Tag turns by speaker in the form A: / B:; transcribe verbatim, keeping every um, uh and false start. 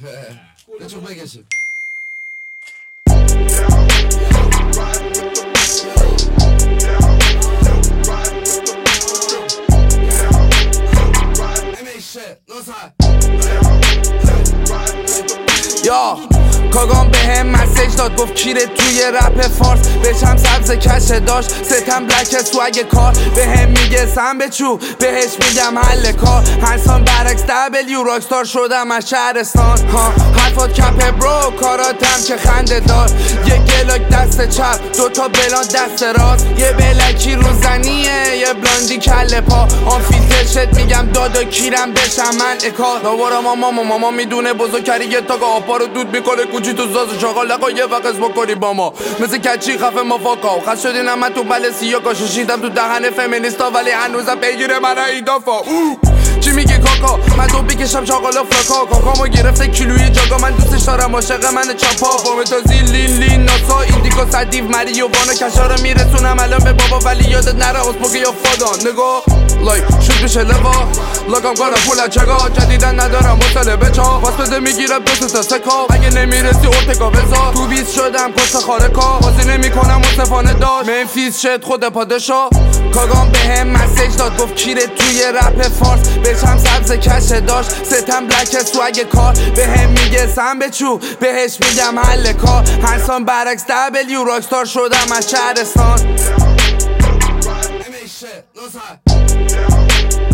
A: بچه بگشه
B: یا کاگام به هم مسیج داد گفت کیره توی رپ فارس بچم سبز کشه داشت ستم بلک سوگ کار به هم میگه سم بچو بهش میگم حل کار هنسان برعکس دبلیو راکستار شدم از شهرستان ها حرفات کپه برو کاراتم که خنده دار یه گلاک دست چپ دوتا بلان دست راست یه بلکی رو زنیه یه بلاندی کله پا آن فیلتر شد میگم دادا کیرم بشم من اکار داورا ماما ماما میدونه بزرگتری یه تاگا آپا رو دود میکنه کوچی تو زاز و چاقالقا یه وقت بکنی با ما مثل کچی خفه مفاکا و خست شدینم من تو بله سیاکا ششیدم تو دهن فمینیستا ولی هنوزم پیگیره من ایدافا اوه چی میگی کاکا من دو بکشم چاقالا فلاکا کاکامو گرفته کیلوی جاگا من دوستش دارم عاشق من چاپا با متازی لین لین ناسا ایندیکا صدیف مری و وانا کشا رو میرسونم الان به بابا ولی یادت نره اسموگه یا فادان نگاه لایک شد بشه لوا لاگام کارم پول چگا جدیدن ندارم مطالبه چا باز بده میگیرم دو تا سکا اگه نمیرسی ارتگا بزا تو بیست شدم کس خارکا بازی نمیکنم مصفانه داشت منفیس شد خود پادشا کاگام به هم مسیج داد گفت کیره توی رپ فارس بچم سبز کشه داشت ستم بلک سوگ کار به هم میگه سم بچو بهش میگم حل کار هنسان برعکس دبلیو راکستار شدم از شهرستان